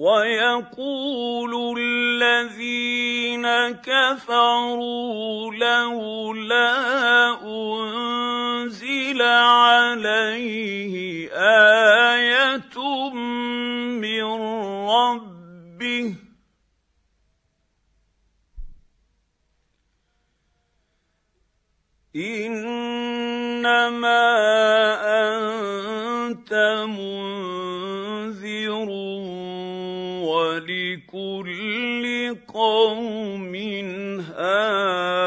ويقول الذين كفروا لولا أنزل عليه آية من ربه إنما أنت منذر ولكل قوم هاد